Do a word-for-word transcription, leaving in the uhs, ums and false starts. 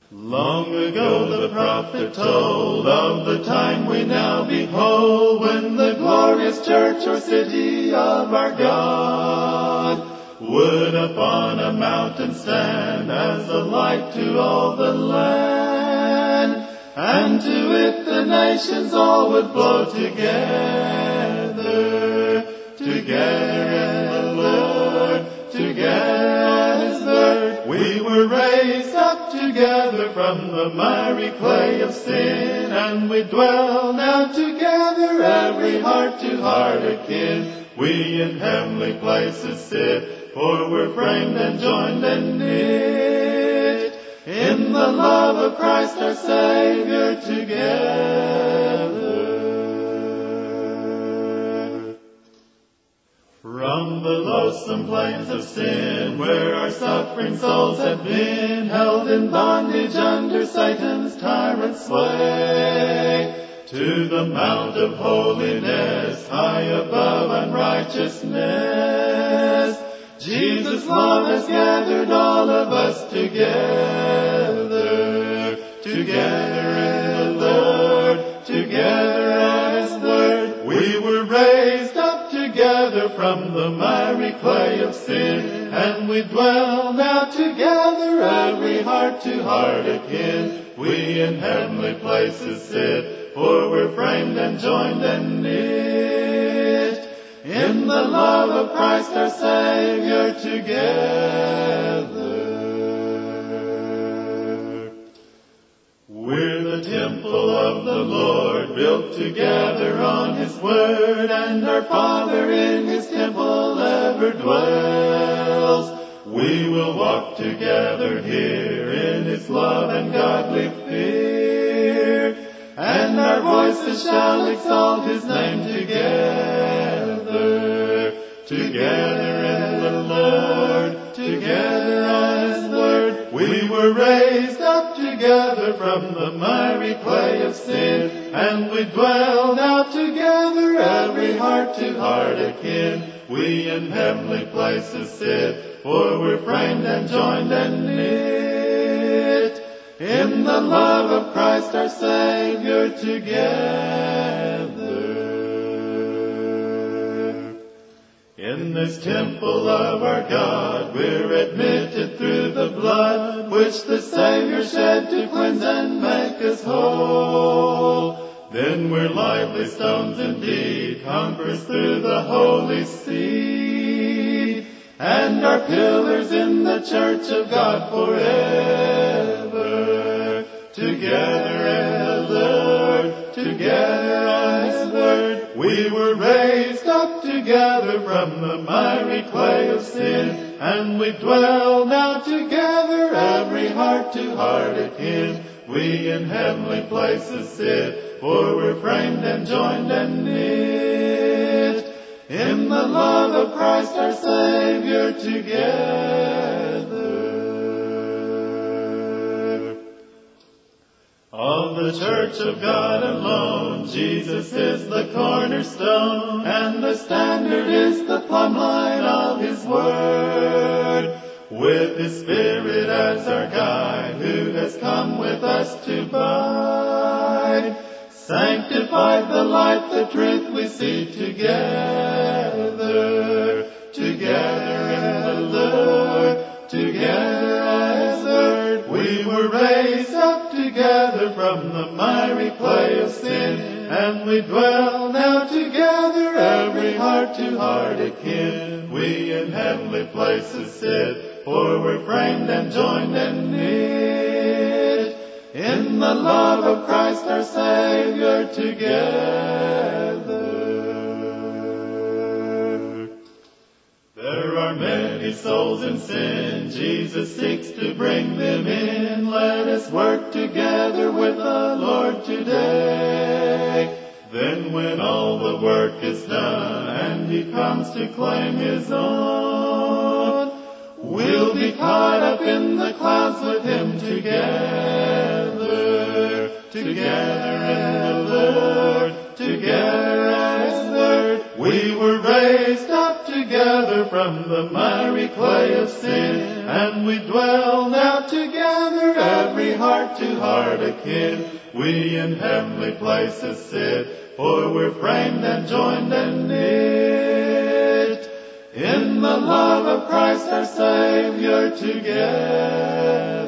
Long ago the prophet told of the time we now behold, when the glorious church or city of our God would upon a mountain stand as a light to all the land, and to it the nations all would flow together, together in the Lord, together. We were raised up together from the miry clay of sin, and we dwell now together, every heart to heart akin. We in heavenly places sit, for we're framed and joined and knit in the love of Christ our Savior together. From the loathsome plains of sin, where our suffering souls have been held in bondage under Satan's tyrant sway, to the mount of holiness, high above unrighteousness, Jesus' love has gathered all of us together, together in the Lord, together at His word. We were raised up together from the miry clay of sin, and we dwell now together, every heart to heart akin. We in heavenly places sit, for we're framed and joined and knit in the love of Christ our Savior together. We're the temple of the Lord, built together on His word, and our Father in His temple ever dwells. We will walk together here in His love and godly fear, and our voices shall exalt His name together, together in the Lord, together at His word. We were raised up together from the miry clay of sin, and we dwell now together, every heart to heart akin. We in heavenly places sit, for we're framed and joined and knit in the love of Christ our Savior together. In this temple of our God, we're admitted through the blood which the Savior shed to cleanse and make us whole. Then we're lively stones indeed, conquerors through the holy seed, and our pillars in the church of God forever. Together in the Lord, together on His word, we were raised up together from the miry clay of sin, and we dwell now together, every heart to heart akin. We in heavenly places sit, for we're framed and joined and knit in the love of Christ our Savior together. Of the church of God alone, Jesus is the cornerstone, and the standard is the plumb line of His word. With His Spirit as our guide, who has come with us to abide, sanctify the light, the truth we see together, together in the Lord, together at His word. We were raised up together from the miry clay of sin, and we dwell now together, every heart to heart akin. We in heavenly places sit, for we're framed and joined and knit in the love of Christ our Savior together. There are many souls in sin, Jesus seeks to bring them in. Let us work together with the Lord today. Then when all the work is done, and He comes to claim His own, we'll be caught up in the clouds with Him together, together in the Lord, together at His word. We were raised up together from the miry clay of sin, and we dwell now together, every we heart to heart akin, we in heavenly places sit, for we're framed and joined and knit in the love of Christ our Savior together.